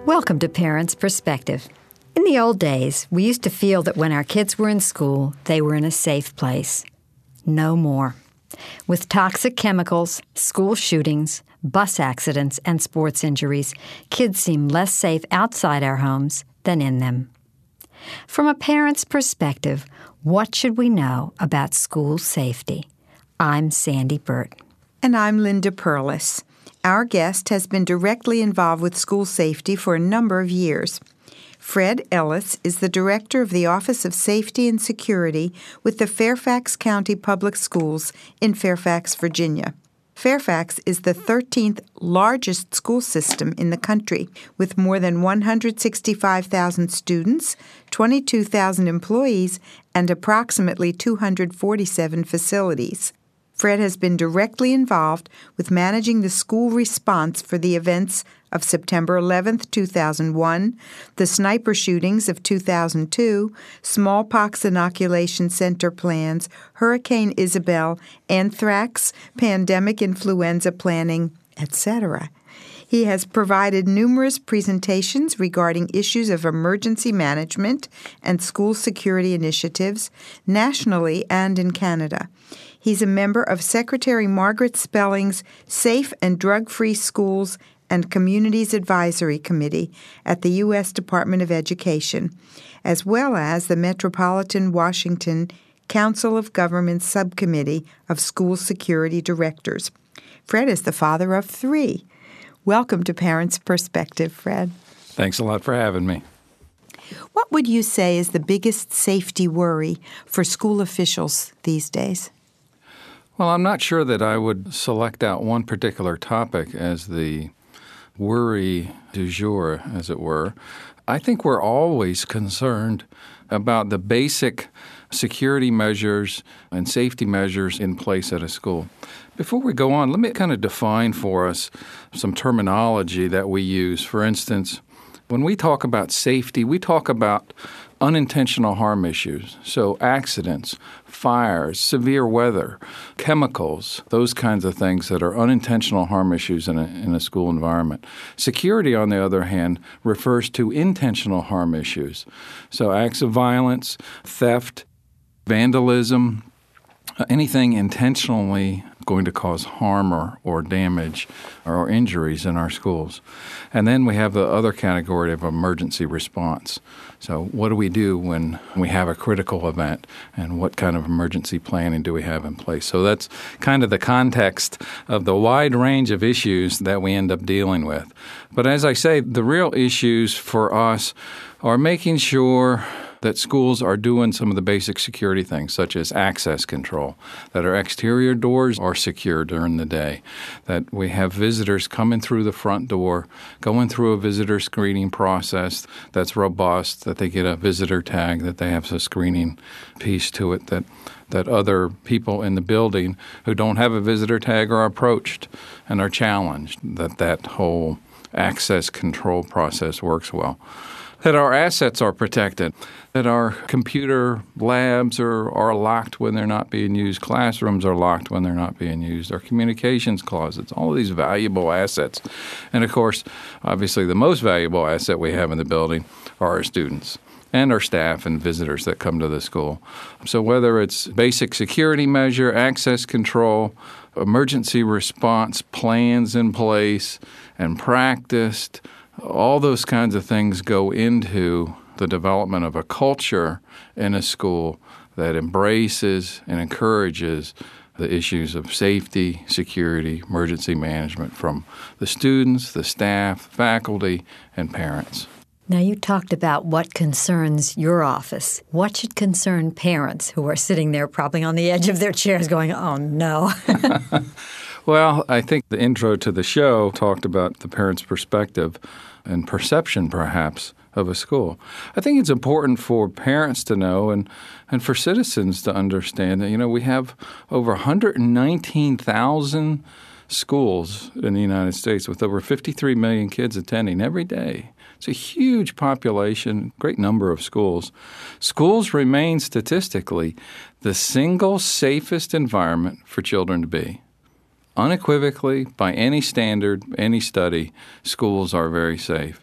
Welcome to Parents' Perspective. In the old days, we used to feel that when our kids were in school, they were in a safe place. No more. With toxic chemicals, school shootings, bus accidents, and sports injuries, kids seem less safe outside our homes than in them. From a parent's perspective, what should we know about school safety? I'm Sandy Burt. And I'm Linda Perlis. Our guest has been directly involved with school safety for a number of years. Fred Ellis is the director of the Office of Safety and Security with the Fairfax County Public Schools in Fairfax, Virginia. Fairfax is the 13th largest school system in the country, with more than 165,000 students, 22,000 employees, and approximately 247 facilities. Fred has been directly involved with managing the school response for the events of September 11, 2001, the sniper shootings of 2002, smallpox inoculation center plans, Hurricane Isabel, anthrax, pandemic influenza planning, etc. He has provided numerous presentations regarding issues of emergency management and school security initiatives nationally and in Canada. He's a member of Secretary Margaret Spelling's Safe and Drug-Free Schools and Communities Advisory Committee at the U.S. Department of Education, as well as the Metropolitan Washington Council of Governments Subcommittee of School Security Directors. Fred is the father of 3. Welcome to Parents' Perspective, Fred. Thanks a lot for having me. What would you say is the biggest safety worry for school officials these days? Well, I'm not sure that I would select out one particular topic as the worry du jour, as it were. I think we're always concerned about the basic security measures and safety measures in place at a school. Before we go on, let me kind of define for us some terminology that we use. For instance, when we talk about safety, we talk about unintentional harm issues. So accidents, fires, severe weather, chemicals, those kinds of things that are unintentional harm issues in a school environment. Security, on the other hand, refers to intentional harm issues. So acts of violence, theft, vandalism, anything intentionally going to cause harm or damage or injuries in our schools. And then we have the other category of emergency response. So what do we do when we have a critical event, and what kind of emergency planning do we have in place? So that's kind of the context of the wide range of issues that we end up dealing with. But as I say, the real issues for us are making sure that schools are doing some of the basic security things, such as access control, that our exterior doors are secure during the day, that we have visitors coming through the front door, going through a visitor screening process that's robust, that they get a visitor tag, that they have a screening piece to it, that other people in the building who don't have a visitor tag are approached and are challenged, that whole access control process works well. That our assets are protected, that our computer labs are locked when they're not being used, classrooms are locked when they're not being used, our communications closets, all of these valuable assets. And, of course, obviously the most valuable asset we have in the building are our students and our staff and visitors that come to the school. So whether it's basic security measure, access control, emergency response plans in place and practiced, all those kinds of things go into the development of a culture in a school that embraces and encourages the issues of safety, security, emergency management from the students, the staff, faculty, and parents. Now, you talked about what concerns your office. What should concern parents who are sitting there probably on the edge of their chairs going, oh, no? Well, I think the intro to the show talked about the parent's perspective and perception, perhaps, of a school. I think it's important for parents to know and for citizens to understand that, we have over 119,000 schools in the United States with over 53 million kids attending every day. It's a huge population, great number of schools. Schools remain statistically the single safest environment for children to be. Unequivocally, by any standard, any study, schools are very safe.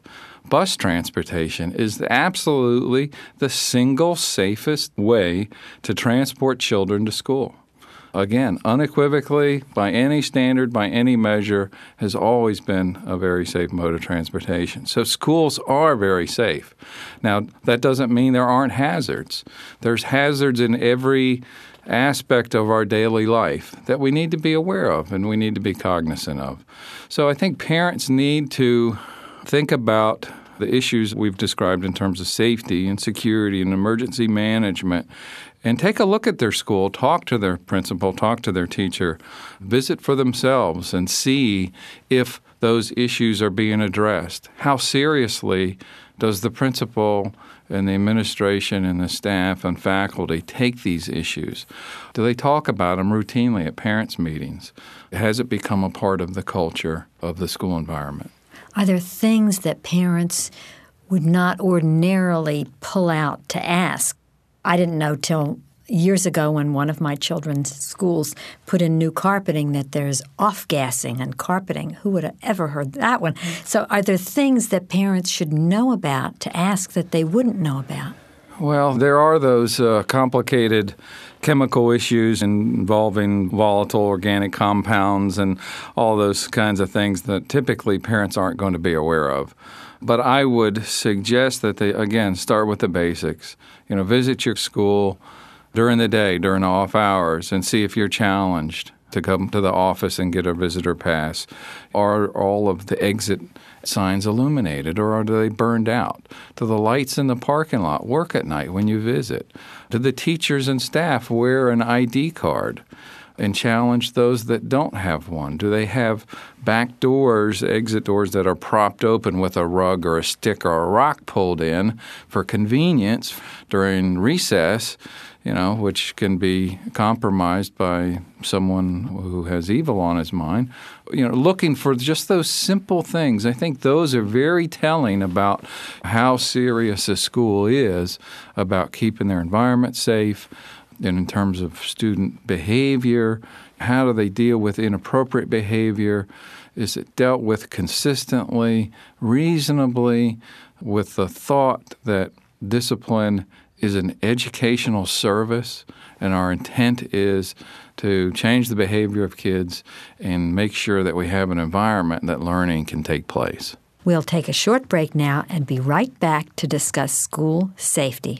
bus transportation is absolutely the single safest way to transport children to school. Again, unequivocally, by any standard, by any measure, has always been a very safe mode of transportation. So schools are very safe. Now, that doesn't mean there aren't hazards. There's hazards in every aspect of our daily life that we need to be aware of and we need to be cognizant of. So I think parents need to think about the issues we've described in terms of safety and security and emergency management, and take a look at their school, talk to their principal, talk to their teacher, visit for themselves and see if those issues are being addressed. How seriously does the principal and the administration and the staff and faculty take these issues? Do they talk about them routinely at parents' meetings? Has it become a part of the culture of the school environment? Are there things that parents would not ordinarily pull out to ask? I didn't know till years ago when one of my children's schools put in new carpeting that there's off-gassing and carpeting. Who would have ever heard that one? So are there things that parents should know about to ask that they wouldn't know about? Well, there are those complicated chemical issues involving volatile organic compounds and all those kinds of things that typically parents aren't going to be aware of. But I would suggest that they, again, start with the basics. Visit your school during the day, during off hours, and see if you're challenged to come to the office and get a visitor pass. Are all of the exit signs illuminated, or are they burned out? Do the lights in the parking lot work at night when you visit? Do the teachers and staff wear an ID card? And challenge those that don't have one. Do they have back doors, exit doors that are propped open with a rug or a stick or a rock pulled in for convenience during recess, which can be compromised by someone who has evil on his mind? Looking for just those simple things. I think those are very telling about how serious a school is about keeping their environment safe. And in terms of student behavior, how do they deal with inappropriate behavior? Is it dealt with consistently, reasonably, with the thought that discipline is an educational service and our intent is to change the behavior of kids and make sure that we have an environment that learning can take place? We'll take a short break now and be right back to discuss school safety.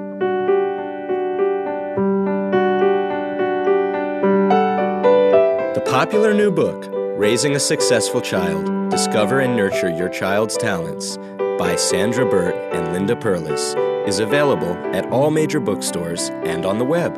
Popular new book, Raising a Successful Child, Discover and Nurture Your Child's Talents, by Sandra Burt and Linda Perlis, is available at all major bookstores and on the web.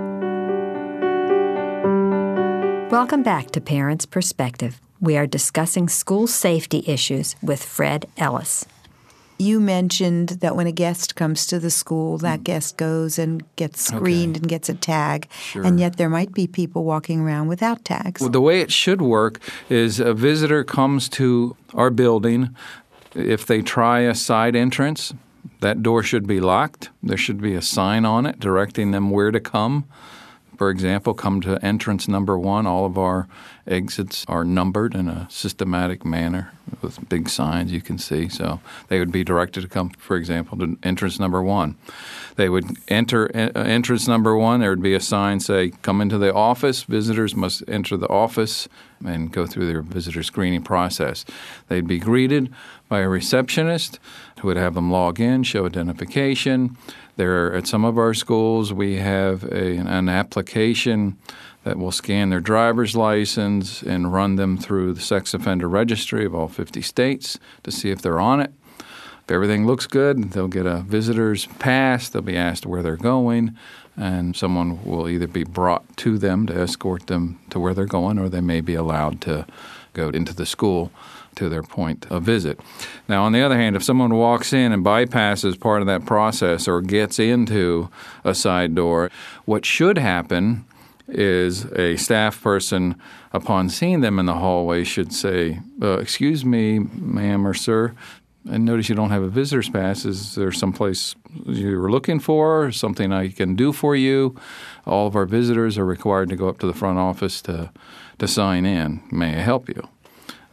Welcome back to Parents' Perspective. We are discussing school safety issues with Fred Ellis. You mentioned that when a guest comes to the school, that guest goes and gets screened and gets a tag, and yet there might be people walking around without tags. Well, the way it should work is a visitor comes to our building. If they try a side entrance, that door should be locked. There should be a sign on it directing them where to come. For example, come to entrance number 1. All of our exits are numbered in a systematic manner with big signs you can see. So they would be directed to come, for example, to entrance number 1. They would enter entrance number 1. There would be a sign say, come into the office. Visitors must enter the office and go through their visitor screening process. They'd be greeted by a receptionist who would have them log in, show identification. At some of our schools, we have an application that will scan their driver's license and run them through the sex offender registry of all 50 states to see if they're on it. If everything looks good, they'll get a visitor's pass. They'll be asked where they're going, and someone will either be brought to them to escort them to where they're going, or they may be allowed to go into the school to their point of visit. Now, on the other hand, if someone walks in and bypasses part of that process or gets into a side door, what should happen is a staff person, upon seeing them in the hallway, should say, excuse me, ma'am or sir, I notice you don't have a visitor's pass. Is there someplace you were looking for, something I can do for you? All of our visitors are required to go up to the front office to sign in. May I help you?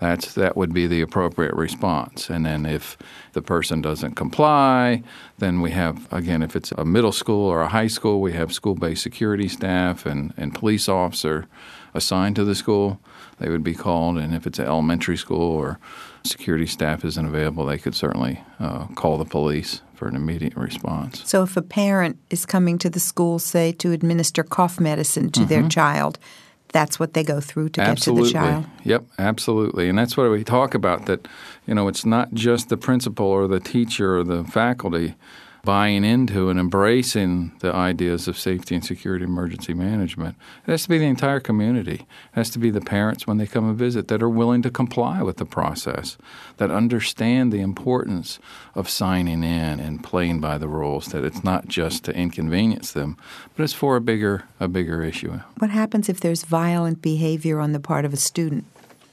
that would be the appropriate response. And then if the person doesn't comply, then we have, again, if it's a middle school or a high school, we have school-based security staff and police officer assigned to the school. They would be called. And if it's an elementary school or security staff isn't available, they could certainly call the police for an immediate response. So if a parent is coming to the school, say, to administer cough medicine to their child, that's what they go through to get to the child? Yep, absolutely. And that's what we talk about, that, it's not just the principal or the teacher or the faculty buying into and embracing the ideas of safety and security emergency management. It has to be the entire community. It has to be the parents when they come and visit that are willing to comply with the process, that understand the importance of signing in and playing by the rules, that it's not just to inconvenience them, but it's for a bigger issue. What happens if there's violent behavior on the part of a student?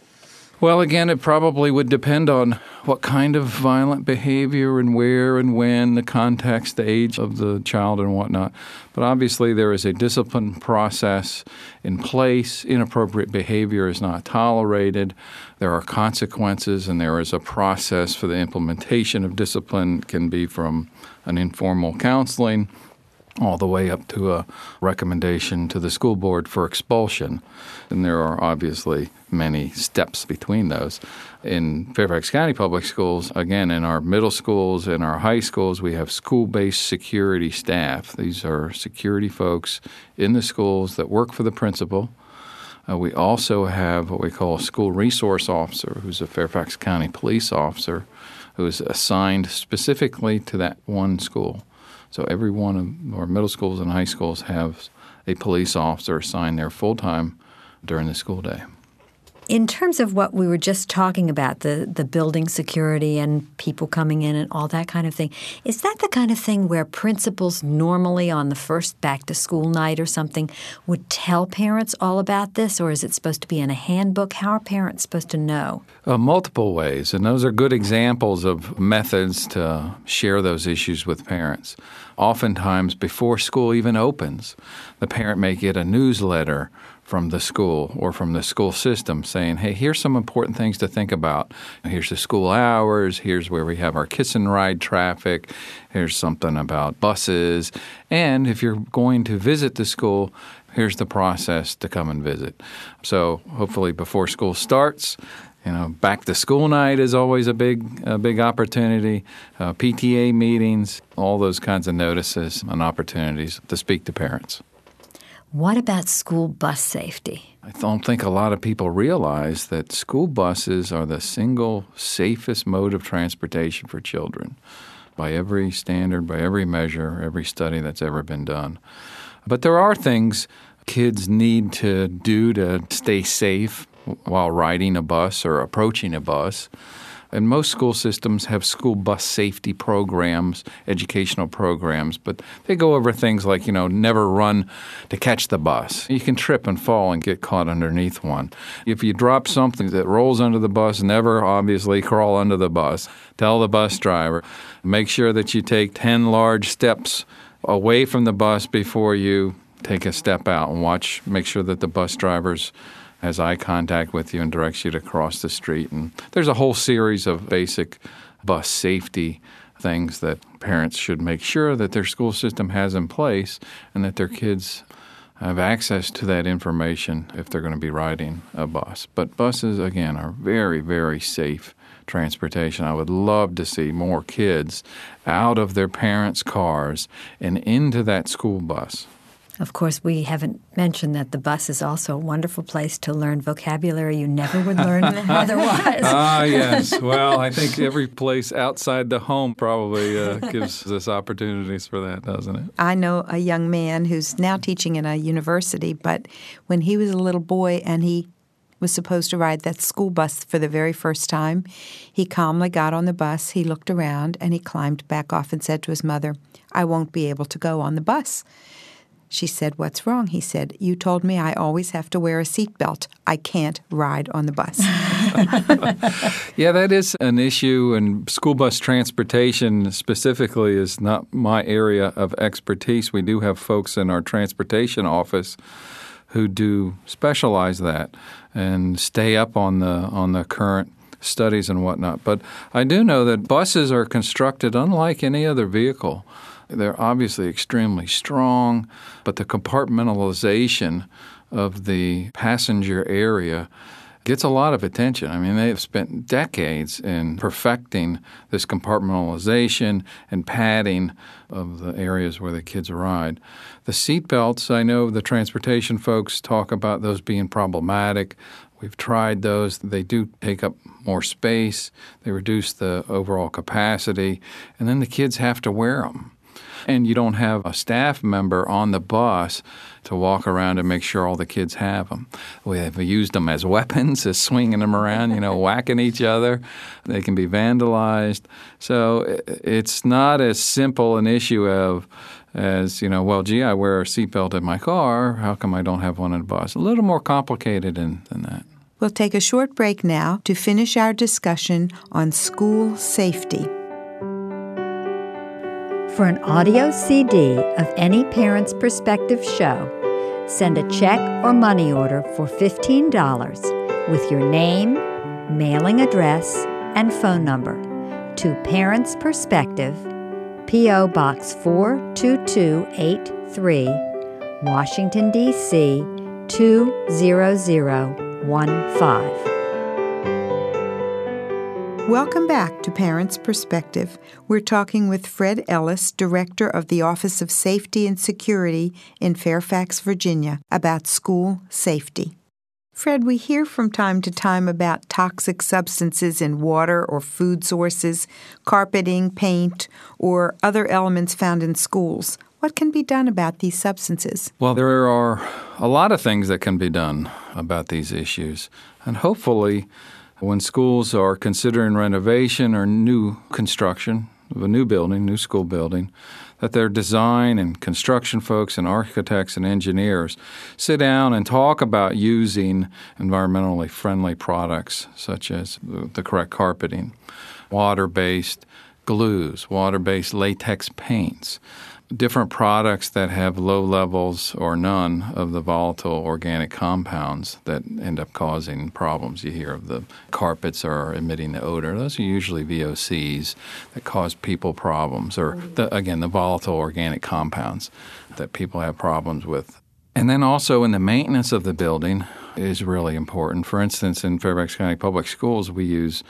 Well, again, it probably would depend on what kind of violent behavior and where and when, the context, the age of the child and whatnot. But obviously there is a discipline process in place. Inappropriate behavior is not tolerated. There are consequences, and there is a process for the implementation of discipline. It can be from an informal counseling all the way up to a recommendation to the school board for expulsion. And there are obviously many steps between those. In Fairfax County Public Schools, again, in our middle schools and our high schools, we have school-based security staff. These are security folks in the schools that work for the principal. We also have what we call a school resource officer, who's a Fairfax County police officer, who is assigned specifically to that one school. So every one of our middle schools and high schools have a police officer assigned there full-time during the school day. In terms of what we were just talking about, the building security and people coming in and all that kind of thing, is that the kind of thing where principals normally on the first back-to-school night or something would tell parents all about this, or is it supposed to be in a handbook? How are parents supposed to know? Multiple ways, and those are good examples of methods to share those issues with parents. Oftentimes, before school even opens, the parent may get a newsletter from the school or from the school system saying, hey, here's some important things to think about. Here's the school hours. Here's where we have our kiss and ride traffic. Here's something about buses. And if you're going to visit the school, here's the process to come and visit. So hopefully before school starts, back to school night is always a big opportunity. PTA meetings, all those kinds of notices and opportunities to speak to parents. What about school bus safety? I don't think a lot of people realize that school buses are the single safest mode of transportation for children by every standard, by every measure, every study that's ever been done. But there are things kids need to do to stay safe while riding a bus or approaching a bus. And most school systems have school bus safety programs, educational programs, but they go over things like, never run to catch the bus. You can trip and fall and get caught underneath one. If you drop something that rolls under the bus, never obviously crawl under the bus. Tell the bus driver. Make sure that you take 10 large steps away from the bus before you take a step out, and make sure that the bus driver's has eye contact with you and directs you to cross the street. And there's a whole series of basic bus safety things that parents should make sure that their school system has in place and that their kids have access to that information if they're going to be riding a bus. But buses, again, are very, very safe transportation. I would love to see more kids out of their parents' cars and into that school bus. Of course, we haven't mentioned that the bus is also a wonderful place to learn vocabulary you never would learn otherwise. Yes. Well, I think every place outside the home probably gives us opportunities for that, doesn't it? I know a young man who's now teaching in a university, but when he was a little boy and he was supposed to ride that school bus for the very first time, he calmly got on the bus, he looked around, and he climbed back off and said to his mother, "I won't be able to go on the bus." She said, "What's wrong?" He said, "You told me I always have to wear a seatbelt. I can't ride on the bus." Yeah, that is an issue, and school bus transportation specifically is not my area of expertise. We do have folks in our transportation office who do specialize that and stay up on the current studies and whatnot. But I do know that buses are constructed unlike any other vehicle. They're obviously extremely strong, but the compartmentalization of the passenger area gets a lot of attention. I mean, they've spent decades in perfecting this compartmentalization and padding of the areas where the kids ride. The seat belts, I know the transportation folks talk about those being problematic. We've tried those. They do take up more space. They reduce the overall capacity, and then the kids have to wear them. And you don't have a staff member on the bus to walk around and make sure all the kids have them. We have used them as weapons, as swinging them around, whacking each other. They can be vandalized. So it's not as simple an issue as, well, gee, I wear a seatbelt in my car. How come I don't have one in the bus? A little more complicated than that. We'll take a short break now to finish our discussion on school safety. For an audio CD of any Parent's Perspective show, send a check or money order for $15 with your name, mailing address, and phone number to Parent's Perspective, P.O. Box 42283, Washington, D.C. 20015. Welcome back to Parents' Perspective. We're talking with Fred Ellis, Director of the Office of Safety and Security in Fairfax, Virginia, about school safety. Fred, we hear from time to time about toxic substances in water or food sources, carpeting, paint, or other elements found in schools. What can be done about these substances? Well, there are a lot of things that can be done about these issues, and hopefully when schools are considering renovation or new construction of a new building, new school building, that their design and construction folks and architects and engineers sit down and talk about using environmentally friendly products such as the correct carpeting, water-based glues, water-based latex paints, different products that have low levels or none of the volatile organic compounds that end up causing problems. You hear of the carpets are emitting the odor. Those are usually VOCs that cause people problems, or the volatile organic compounds that people have problems with. And then also in the maintenance of the building is really important. For instance, in Fairfax County Public Schools, we use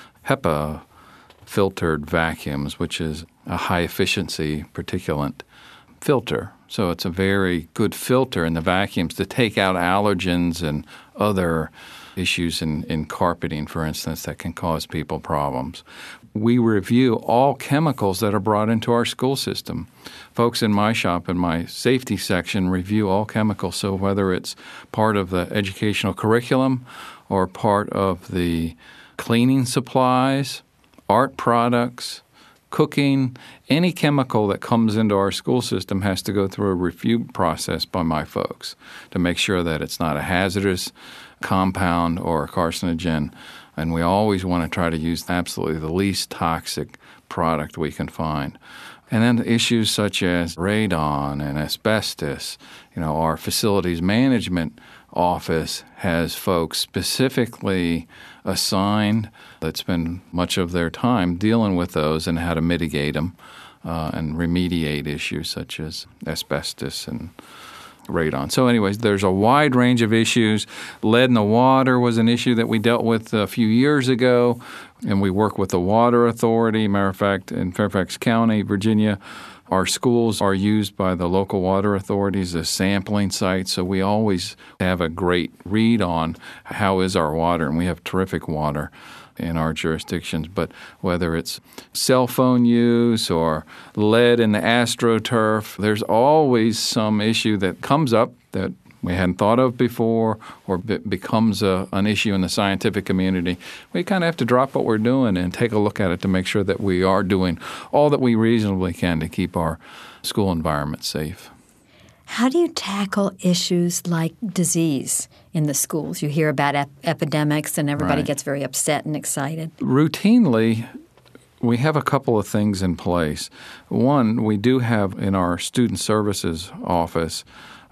HEPA filtered vacuums, which is a high-efficiency particulate filter. So it's a very good filter in the vacuums to take out allergens and other issues in carpeting, for instance, that can cause people problems. We review all chemicals that are brought into our school system. Folks in my shop, in my safety section, review all chemicals. So whether it's part of the educational curriculum or part of the cleaning supplies, art products, cooking, any chemical that comes into our school system has to go through a review process by my folks to make sure that it's not a hazardous compound or a carcinogen. And we always want to try to use absolutely the least toxic product we can find. And then issues such as radon and asbestos, our facilities management office has folks specifically assigned that spend much of their time dealing with those and how to mitigate them and remediate issues such as asbestos and radon. So anyways, there's a wide range of issues. Lead in the water was an issue that we dealt with a few years ago, and we work with the Water Authority. Matter of fact, in Fairfax County, Virginia, our schools are used by the local water authorities as sampling sites, so we always have a great read on how is our water, and we have terrific water in our jurisdictions. But whether it's cell phone use or lead in the AstroTurf, there's always some issue that comes up that we hadn't thought of before or becomes an issue in the scientific community. We kind of have to drop what we're doing and take a look at it to make sure that we are doing all that we reasonably can to keep our school environment safe. How do you tackle issues like disease in the schools? You hear about epidemics and everybody gets very upset and excited. Routinely, we have a couple of things in place. One, we do have in our student services office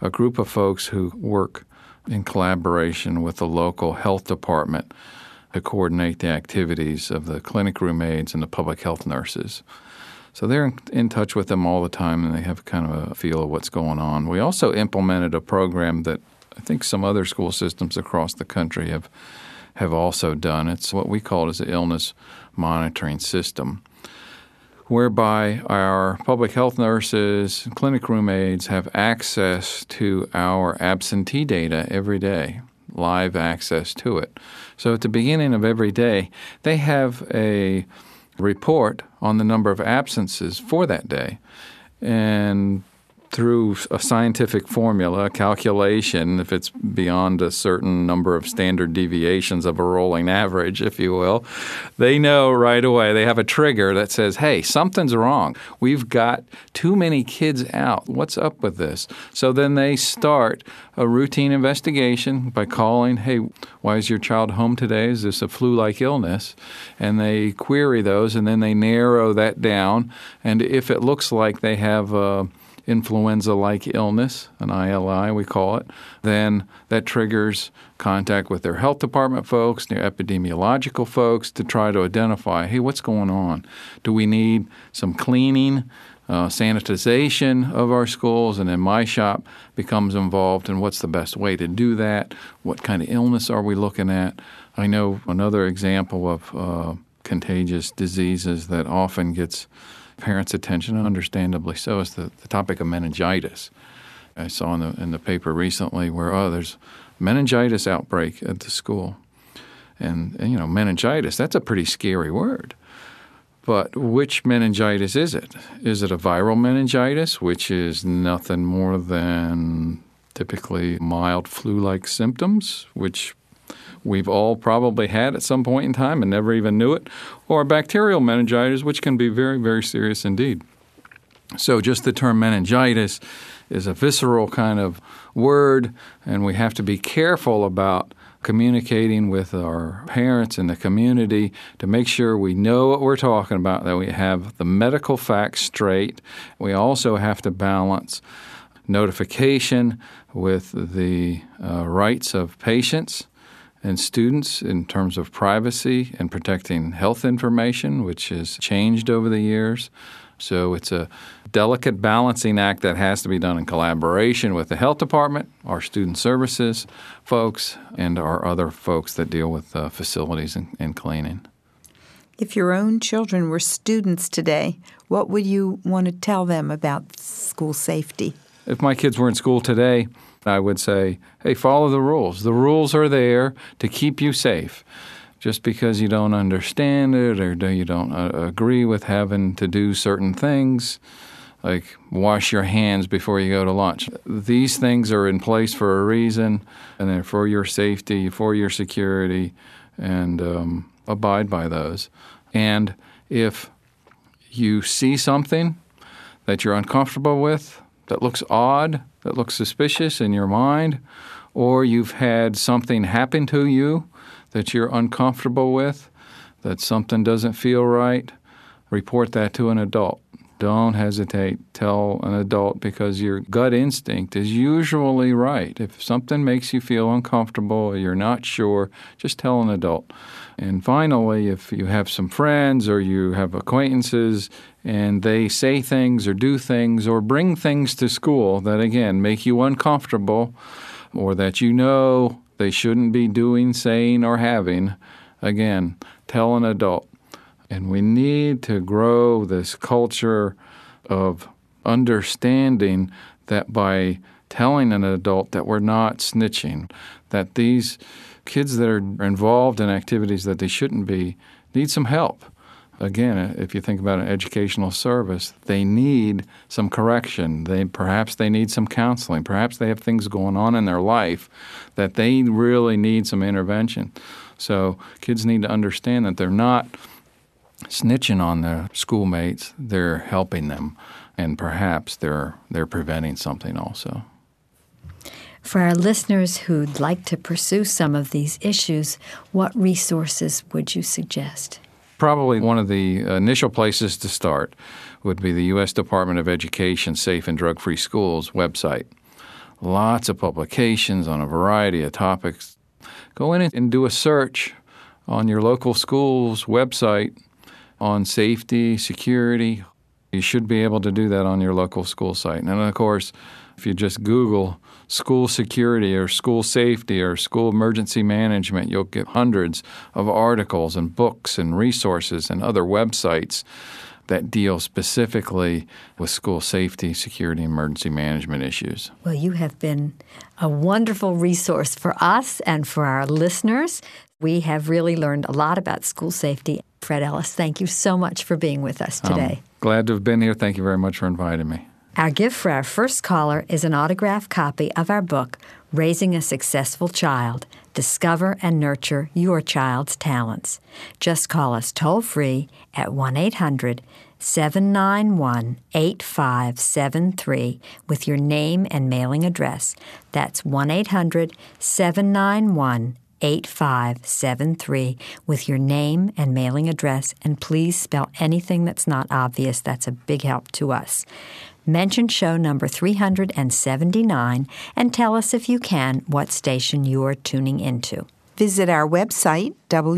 a group of folks who work in collaboration with the local health department to coordinate the activities of the clinic room aides and the public health nurses. So they're in touch with them all the time, and they have kind of a feel of what's going on. We also implemented a program that I think some other school systems across the country have also done. It's what we call as an illness monitoring system, whereby our public health nurses and clinic room aides have access to our absentee data every day, live access to it. So at the beginning of every day, they have a report on the number of absences for that day. And through a scientific formula, a calculation, if it's beyond a certain number of standard deviations of a rolling average, if you will, they know right away. They have a trigger that says, hey, something's wrong. We've got too many kids out. What's up with this? So then they start a routine investigation by calling, hey, why is your child home today? Is this a flu-like illness? And they query those, and then they narrow that down. And if it looks like they have influenza-like illness, an ILI we call it, then that triggers contact with their health department folks, their epidemiological folks to try to identify, hey, what's going on? Do we need some cleaning, sanitization of our schools? And then my shop becomes involved in what's the best way to do that? What kind of illness are we looking at? I know another example of contagious diseases that often gets parents' attention, and understandably so, is the topic of meningitis. I saw in the paper recently where, there's meningitis outbreak at the school. And meningitis, that's a pretty scary word. But which meningitis is it? Is it a viral meningitis, which is nothing more than typically mild flu-like symptoms, which we've all probably had at some point in time and never even knew it, or bacterial meningitis, which can be very, very serious indeed. So just the term meningitis is a visceral kind of word, and we have to be careful about communicating with our parents and the community to make sure we know what we're talking about, that we have the medical facts straight. We also have to balance notification with the rights of patients and students in terms of privacy and protecting health information, which has changed over the years. So it's a delicate balancing act that has to be done in collaboration with the health department, our student services folks, and our other folks that deal with facilities and cleaning. If your own children were students today, what would you want to tell them about school safety? If my kids were in school today, I would say, hey, follow the rules. The rules are there to keep you safe. Just because you don't understand it or you don't agree with having to do certain things, like wash your hands before you go to lunch. These things are in place for a reason, and they're for your safety, for your security, and abide by those. And if you see something that you're uncomfortable with, that looks odd, that looks suspicious in your mind, or you've had something happen to you that you're uncomfortable with, that something doesn't feel right, report that to an adult. Don't hesitate. Tell an adult, because your gut instinct is usually right. If something makes you feel uncomfortable or you're not sure, just tell an adult. And finally, if you have some friends or you have acquaintances and they say things or do things or bring things to school that, again, make you uncomfortable or that you know they shouldn't be doing, saying, or having, again, tell an adult. And we need to grow this culture of understanding that by telling an adult that we're not snitching, that these kids that are involved in activities that they shouldn't be need some help. Again, if you think about an educational service, they need some correction. Perhaps they need some counseling. Perhaps they have things going on in their life that they really need some intervention. So kids need to understand that they're not snitching on their schoolmates. They're helping them, and perhaps they're preventing something also. For our listeners who'd like to pursue some of these issues, what resources would you suggest? Probably one of the initial places to start would be the U.S. Department of Education Safe and Drug-Free Schools website. lots of publications on a variety of topics. Go in and do a search on your local school's website on safety, security. You should be able to do that on your local school site. And of course, if you just Google school security or school safety or school emergency management, you'll get hundreds of articles and books and resources and other websites that deal specifically with school safety, security, and emergency management issues. Well, you have been a wonderful resource for us and for our listeners. We have really learned a lot about school safety. Fred Ellis, thank you so much for being with us today. Glad to have been here. Thank you very much for inviting me. Our gift for our first caller is an autographed copy of our book, Raising a Successful Child. Discover and nurture your child's talents. Just call us toll-free at 1-800-791-8573 with your name and mailing address. That's 1-800-791-8573 with your name and mailing address, and please spell anything that's not obvious. That's a big help to us. Mention show number 379 and tell us, if you can, what station you are tuning into. Visit our website,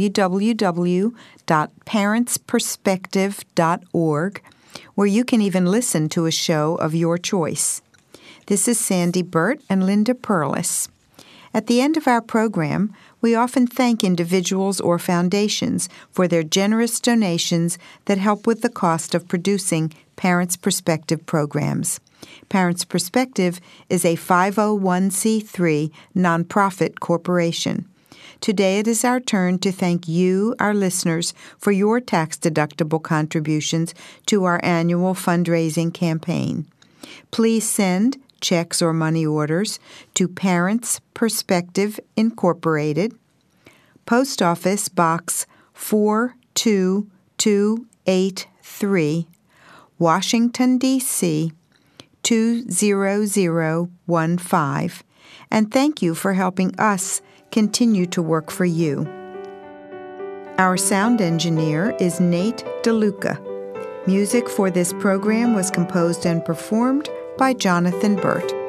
www.parentsperspective.org, where you can even listen to a show of your choice. This is Sandy Burt and Linda Perlis. At the end of our program, we often thank individuals or foundations for their generous donations that help with the cost of producing Parents Perspective programs. Parents Perspective is a 501c3 nonprofit corporation. Today it is our turn to thank you, our listeners, for your tax-deductible contributions to our annual fundraising campaign. Please send checks or money orders to Parents Perspective Incorporated, Post Office Box 42283, Washington, D.C. 20015, and thank you for helping us continue to work for you. Our sound engineer is Nate DeLuca. Music for this program was composed and performed by Jonathan Burt.